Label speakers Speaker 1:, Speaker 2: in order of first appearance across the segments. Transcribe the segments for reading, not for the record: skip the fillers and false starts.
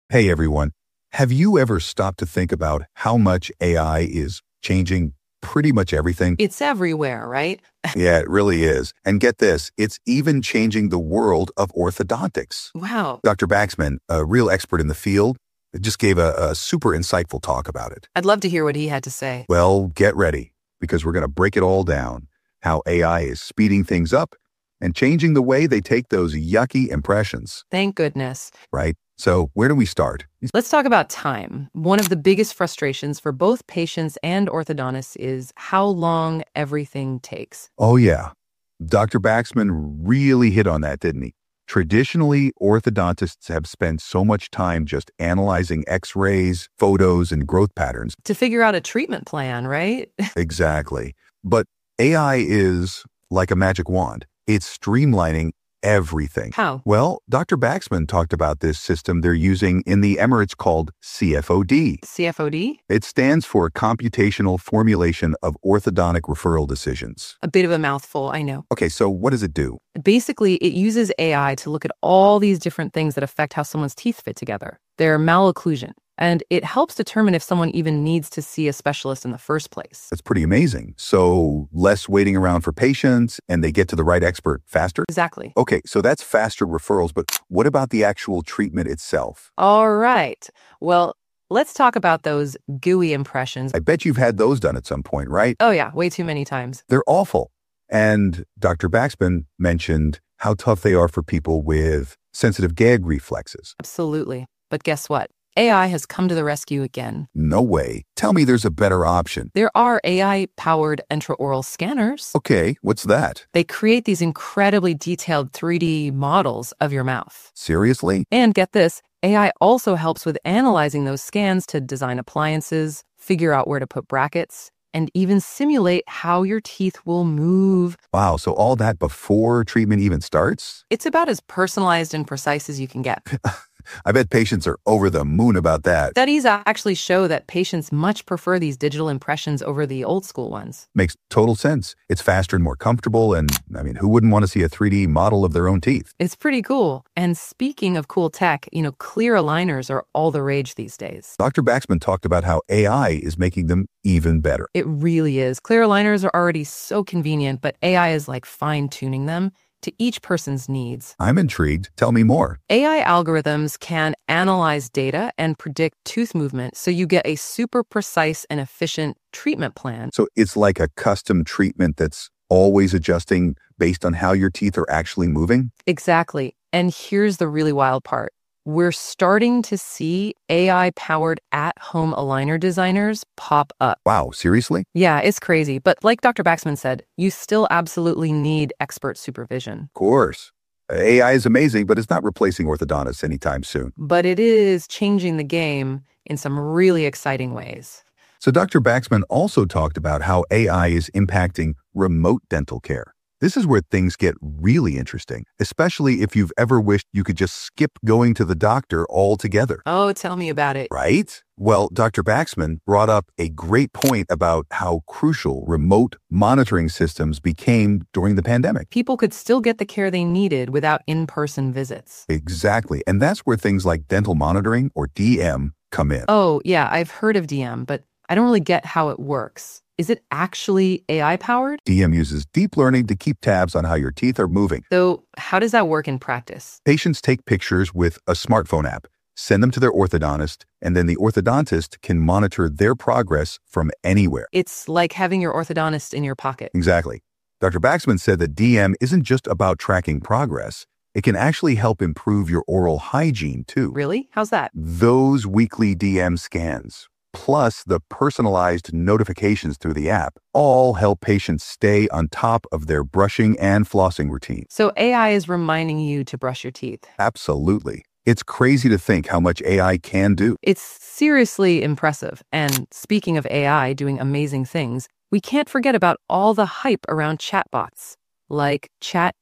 Speaker 1: Hey everyone, have you ever stopped to think about how much AI is changing pretty much everything?
Speaker 2: It's everywhere, right?
Speaker 1: Yeah, it really is. And get this, it's even changing the world of orthodontics.
Speaker 2: Wow.
Speaker 1: Dr. Baxman, a real expert in the field, just gave a super insightful talk about it.
Speaker 2: I'd love to hear what he had to say.
Speaker 1: Well, get ready, because we're going to break it all down. How AI is speeding things up and changing the way they take those yucky impressions,
Speaker 2: Thank goodness.
Speaker 1: right? So where do we start?
Speaker 2: Let's talk about time. One of the biggest frustrations for both patients and orthodontists is how long everything takes.
Speaker 1: Oh, yeah. Dr. Baxman really hit on that, didn't he? Traditionally, orthodontists have spent so much time just analyzing x-rays, photos, and growth patterns.
Speaker 2: To figure out a treatment plan, right?
Speaker 1: Exactly. But AI is like a magic wand. It's streamlining everything.
Speaker 2: How?
Speaker 1: Well, Dr. Baxman talked about this system they're using in the Emirates called CFOD.
Speaker 2: CFOD?
Speaker 1: It stands for Computational Formulation of Orthodontic Referral Decisions.
Speaker 2: A bit of a mouthful, I know.
Speaker 1: Okay, so what does it do?
Speaker 2: Basically, it uses AI to look at all these different things that affect how someone's teeth fit together, their malocclusion, and it helps determine if someone even needs to see a specialist in the first place.
Speaker 1: That's pretty amazing. So less waiting around for patients and they get to the right expert faster?
Speaker 2: Exactly.
Speaker 1: Okay, so that's faster referrals, but what about the actual treatment itself?
Speaker 2: All right. Well, let's talk about those gooey impressions.
Speaker 1: I bet you've had those done at some point, right?
Speaker 2: Oh, yeah, way too many times.
Speaker 1: They're awful. And Dr. Baxman mentioned how tough they are for people with sensitive gag reflexes.
Speaker 2: Absolutely. But guess what? AI has come to the rescue again.
Speaker 1: No way. Tell me there's a better option.
Speaker 2: There are AI-powered intraoral scanners.
Speaker 1: Okay, what's that?
Speaker 2: They create these incredibly detailed 3D models of your mouth.
Speaker 1: Seriously?
Speaker 2: And get this, AI also helps with analyzing those scans to design appliances, figure out where to put brackets, and even simulate how your teeth will move.
Speaker 1: Wow, so all that before treatment even starts?
Speaker 2: It's about as personalized and precise as you can get.
Speaker 1: I bet patients are over the moon about that.
Speaker 2: Studies actually show that patients much prefer these digital impressions over the old school ones.
Speaker 1: Makes total sense. It's faster and more comfortable, and who wouldn't want to see a 3D model of their own teeth?
Speaker 2: It's pretty cool. And speaking of cool tech, clear aligners are all the rage these days.
Speaker 1: Dr. Baxman talked about how AI is making them even better.
Speaker 2: It really is. Clear aligners are already so convenient, but AI is like fine-tuning them to each person's needs.
Speaker 1: I'm intrigued. Tell me more.
Speaker 2: AI algorithms can analyze data and predict tooth movement, so you get a super precise and efficient treatment plan.
Speaker 1: So it's like a custom treatment that's always adjusting based on how your teeth are actually moving?
Speaker 2: Exactly. And here's the really wild part. We're starting to see AI-powered at-home aligner designers pop up.
Speaker 1: Wow, seriously?
Speaker 2: Yeah, it's crazy. But like Dr. Baxman said, you still absolutely need expert supervision.
Speaker 1: Of course. AI is amazing, but it's not replacing orthodontists anytime soon.
Speaker 2: But it is changing the game in some really exciting ways.
Speaker 1: So Dr. Baxman also talked about how AI is impacting remote dental care. This is where things get really interesting, especially if you've ever wished you could just skip going to the doctor altogether.
Speaker 2: Oh, tell me about it.
Speaker 1: Right? Well, Dr. Baxman brought up a great point about how crucial remote monitoring systems became during the pandemic.
Speaker 2: People could still get the care they needed without in-person visits.
Speaker 1: Exactly. And that's where things like dental monitoring, or DM, come in.
Speaker 2: Oh, yeah, I've heard of DM, but I don't really get how it works. Is it actually AI-powered?
Speaker 1: DM uses deep learning to keep tabs on how your teeth are moving.
Speaker 2: So how does that work in practice?
Speaker 1: Patients take pictures with a smartphone app, send them to their orthodontist, and then the orthodontist can monitor their progress from anywhere.
Speaker 2: It's like having your orthodontist in your pocket.
Speaker 1: Exactly. Dr. Baxman said that DM isn't just about tracking progress. It can actually help improve your oral hygiene, too.
Speaker 2: Really? How's that?
Speaker 1: Those weekly DM scans, plus the personalized notifications through the app, all help patients stay on top of their brushing and flossing routine.
Speaker 2: So AI is reminding you to brush your teeth.
Speaker 1: Absolutely. It's crazy to think how much AI can do.
Speaker 2: It's seriously impressive. And speaking of AI doing amazing things, we can't forget about all the hype around chatbots, like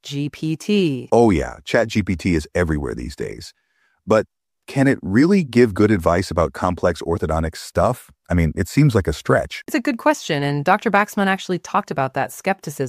Speaker 2: ChatGPT.
Speaker 1: Oh yeah, ChatGPT is everywhere these days. But can it really give good advice about complex orthodontic stuff? It seems like a stretch.
Speaker 2: It's a good question, and Dr. Baxman actually talked about that skepticism.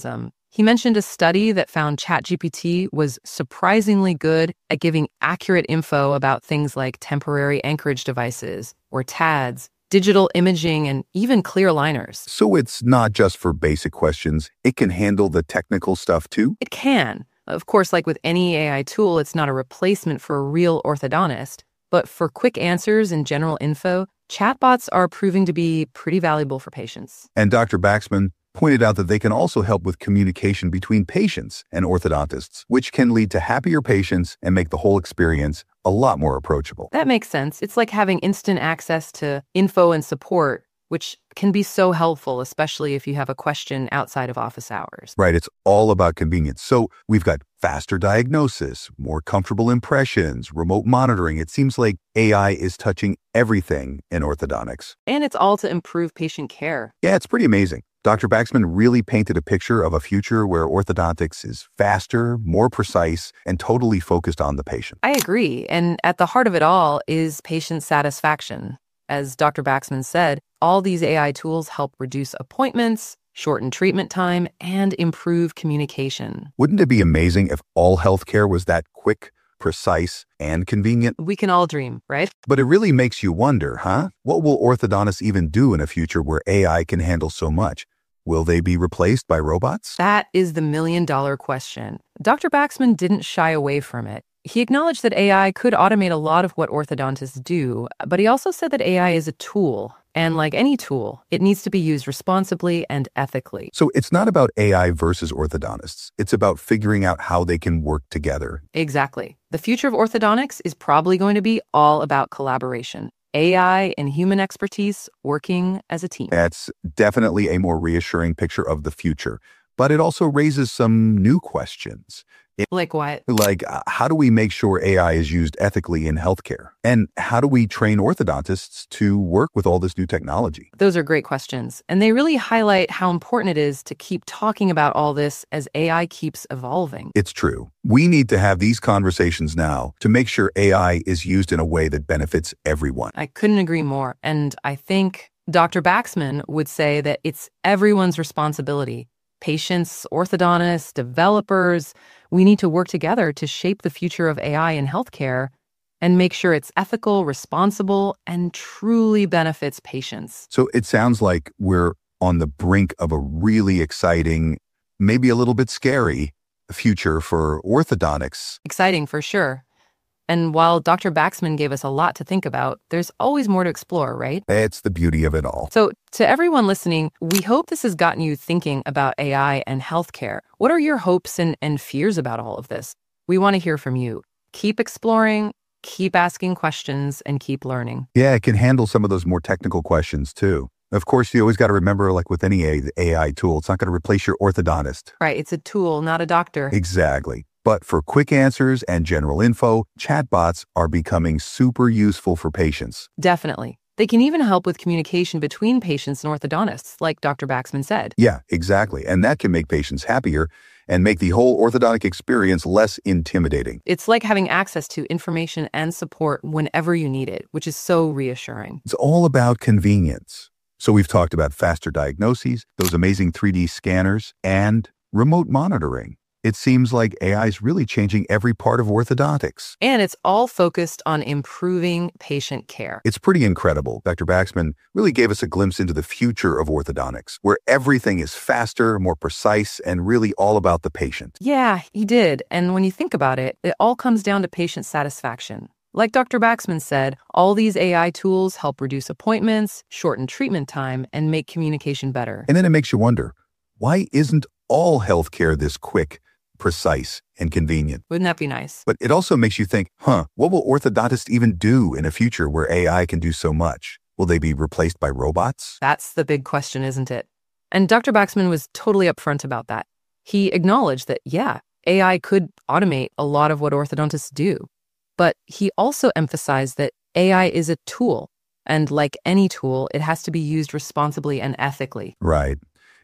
Speaker 2: He mentioned a study that found ChatGPT was surprisingly good at giving accurate info about things like temporary anchorage devices or TADs, digital imaging, and even clear aligners.
Speaker 1: So it's not just for basic questions. It can handle the technical stuff too?
Speaker 2: It can. Of course, like with any AI tool, it's not a replacement for a real orthodontist. But for quick answers and general info, chatbots are proving to be pretty valuable for patients.
Speaker 1: And Dr. Baxman pointed out that they can also help with communication between patients and orthodontists, which can lead to happier patients and make the whole experience a lot more approachable.
Speaker 2: That makes sense. It's like having instant access to info and support, which can be so helpful, especially if you have a question outside of office hours.
Speaker 1: Right, it's all about convenience. So we've got faster diagnosis, more comfortable impressions, remote monitoring. It seems like AI is touching everything in orthodontics.
Speaker 2: And it's all to improve patient care.
Speaker 1: Yeah, it's pretty amazing. Dr. Baxman really painted a picture of a future where orthodontics is faster, more precise, and totally focused on the patient.
Speaker 2: I agree. And at the heart of it all is patient satisfaction. As Dr. Baxman said, all these AI tools help reduce appointments, shorten treatment time, and improve communication.
Speaker 1: Wouldn't it be amazing if all healthcare was that quick, precise, and convenient?
Speaker 2: We can all dream, right?
Speaker 1: But it really makes you wonder, huh? What will orthodontists even do in a future where AI can handle so much? Will they be replaced by robots?
Speaker 2: That is the million-dollar question. Dr. Baxman didn't shy away from it. He acknowledged that AI could automate a lot of what orthodontists do, but he also said that AI is a tool. And like any tool, it needs to be used responsibly and ethically.
Speaker 1: So it's not about AI versus orthodontists. It's about figuring out how they can work together.
Speaker 2: Exactly. The future of orthodontics is probably going to be all about collaboration. AI and human expertise working as a team.
Speaker 1: That's definitely a more reassuring picture of the future. But it also raises some new questions.
Speaker 2: Like what?
Speaker 1: Like, how do we make sure AI is used ethically in healthcare? And how do we train orthodontists to work with all this new technology?
Speaker 2: Those are great questions. And they really highlight how important it is to keep talking about all this as AI keeps evolving.
Speaker 1: It's true. We need to have these conversations now to make sure AI is used in a way that benefits everyone.
Speaker 2: I couldn't agree more. And I think Dr. Baxman would say that it's everyone's responsibility. Patients, orthodontists, developers, we need to work together to shape the future of AI in healthcare and make sure it's ethical, responsible, and truly benefits patients.
Speaker 1: So it sounds like we're on the brink of a really exciting, maybe a little bit scary future for orthodontics.
Speaker 2: Exciting for sure. And while Dr. Baxman gave us a lot to think about, there's always more to explore, right?
Speaker 1: It's the beauty of it all.
Speaker 2: So to everyone listening, we hope this has gotten you thinking about AI and healthcare. What are your hopes and fears about all of this? We want to hear from you. Keep exploring, keep asking questions, and keep learning.
Speaker 1: Yeah, it can handle some of those more technical questions too. Of course, you always got to remember, like with any AI tool, it's not going to replace your orthodontist.
Speaker 2: Right, it's a tool, not a doctor.
Speaker 1: Exactly. But for quick answers and general info, chatbots are becoming super useful for patients.
Speaker 2: Definitely. They can even help with communication between patients and orthodontists, like Dr. Baxman said.
Speaker 1: Yeah, exactly. And that can make patients happier and make the whole orthodontic experience less intimidating.
Speaker 2: It's like having access to information and support whenever you need it, which is so reassuring.
Speaker 1: It's all about convenience. So we've talked about faster diagnoses, those amazing 3D scanners, and remote monitoring. It seems like AI is really changing every part of orthodontics.
Speaker 2: And it's all focused on improving patient care.
Speaker 1: It's pretty incredible. Dr. Baxman really gave us a glimpse into the future of orthodontics, where everything is faster, more precise, and really all about the patient.
Speaker 2: Yeah, he did. And when you think about it, it all comes down to patient satisfaction. Like Dr. Baxman said, all these AI tools help reduce appointments, shorten treatment time, and make communication better.
Speaker 1: And then it makes you wonder, why isn't all healthcare this quick, precise, and convenient?
Speaker 2: Wouldn't that be nice?
Speaker 1: But it also makes you think, what will orthodontists even do in a future where AI can do so much? Will they be replaced by robots?
Speaker 2: That's the big question, isn't it? And Dr. Baxman was totally upfront about that. He acknowledged that, yeah, AI could automate a lot of what orthodontists do. But he also emphasized that AI is a tool, and like any tool, it has to be used responsibly and ethically.
Speaker 1: Right.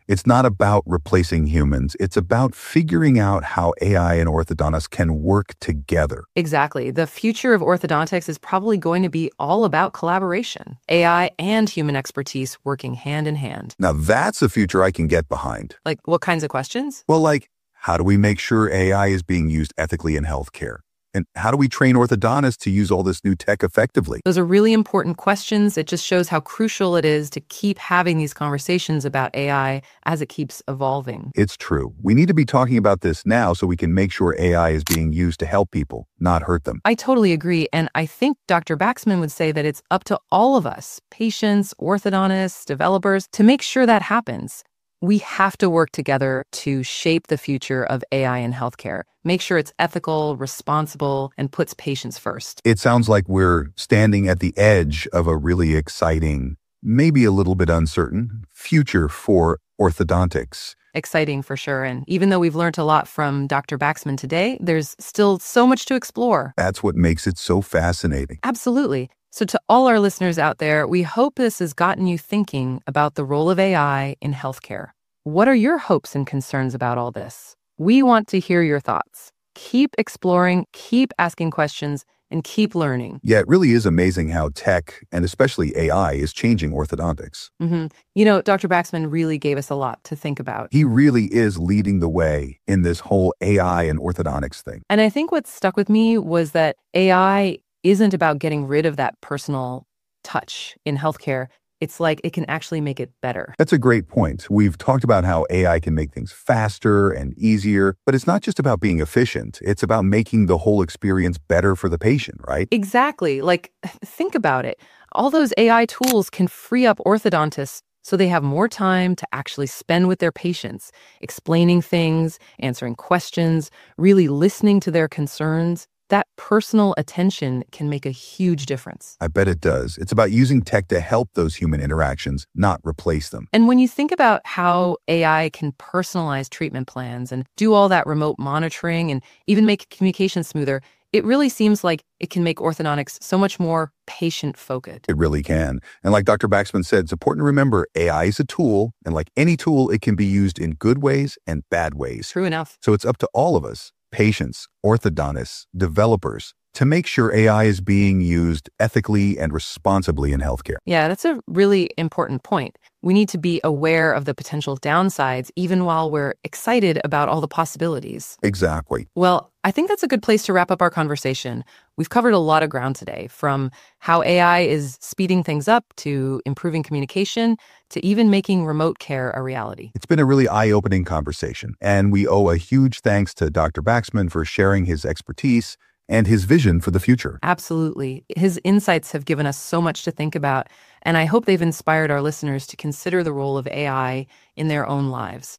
Speaker 1: It's not about replacing humans. It's about figuring out how AI and orthodontists can work together.
Speaker 2: Exactly. The future of orthodontics is probably going to be all about collaboration, AI and human expertise working hand in hand.
Speaker 1: Now, that's a future I can get behind.
Speaker 2: Like, what kinds of questions?
Speaker 1: Well, like, how do we make sure AI is being used ethically in healthcare? And how do we train orthodontists to use all this new tech effectively?
Speaker 2: Those are really important questions. It just shows how crucial it is to keep having these conversations about AI as it keeps evolving.
Speaker 1: It's true. We need to be talking about this now so we can make sure AI is being used to help people, not hurt them.
Speaker 2: I totally agree. And I think Dr. Baxman would say that it's up to all of us, patients, orthodontists, developers, to make sure that happens. We have to work together to shape the future of AI in healthcare, make sure it's ethical, responsible, and puts patients first.
Speaker 1: It sounds like we're standing at the edge of a really exciting, maybe a little bit uncertain, future for orthodontics.
Speaker 2: Exciting for sure. And even though we've learned a lot from Dr. Baxman today, there's still so much to explore.
Speaker 1: That's what makes it so fascinating.
Speaker 2: Absolutely. So to all our listeners out there, we hope this has gotten you thinking about the role of AI in healthcare. What are your hopes and concerns about all this? We want to hear your thoughts. Keep exploring, keep asking questions, and keep learning.
Speaker 1: Yeah, it really is amazing how tech, and especially AI, is changing orthodontics.
Speaker 2: You know, Dr. Baxman really gave us a lot to think about.
Speaker 1: He really is leading the way in this whole AI and orthodontics thing.
Speaker 2: And I think what stuck with me was that AI isn't about getting rid of that personal touch in healthcare. It's like it can actually make it better.
Speaker 1: That's a great point. We've talked about how AI can make things faster and easier, but it's not just about being efficient. It's about making the whole experience better for the patient, right?
Speaker 2: Exactly. Like, think about it. All those AI tools can free up orthodontists so they have more time to actually spend with their patients, explaining things, answering questions, really listening to their concerns. That personal attention can make a huge difference.
Speaker 1: I bet it does. It's about using tech to help those human interactions, not replace them.
Speaker 2: And when you think about how AI can personalize treatment plans and do all that remote monitoring and even make communication smoother, it really seems like it can make orthodontics so much more patient-focused.
Speaker 1: It really can. And like Dr. Baxman said, it's important to remember AI is a tool, and like any tool, it can be used in good ways and bad ways.
Speaker 2: True enough.
Speaker 1: So it's up to all of us, patients, orthodontists, developers, to make sure AI is being used ethically and responsibly in healthcare.
Speaker 2: Yeah, that's a really important point. We need to be aware of the potential downsides, even while we're excited about all the possibilities.
Speaker 1: Exactly.
Speaker 2: Well, I think that's a good place to wrap up our conversation. We've covered a lot of ground today, from how AI is speeding things up to improving communication to even making remote care a reality.
Speaker 1: It's been a really eye-opening conversation, and we owe a huge thanks to Dr. Baxman for sharing his expertise and his vision for the future.
Speaker 2: Absolutely. His insights have given us so much to think about, and I hope they've inspired our listeners to consider the role of AI in their own lives.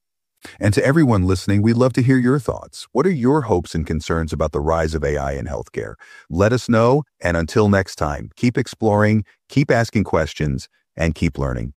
Speaker 1: And to everyone listening, we'd love to hear your thoughts. What are your hopes and concerns about the rise of AI in healthcare? Let us know, and until next time, keep exploring, keep asking questions, and keep learning.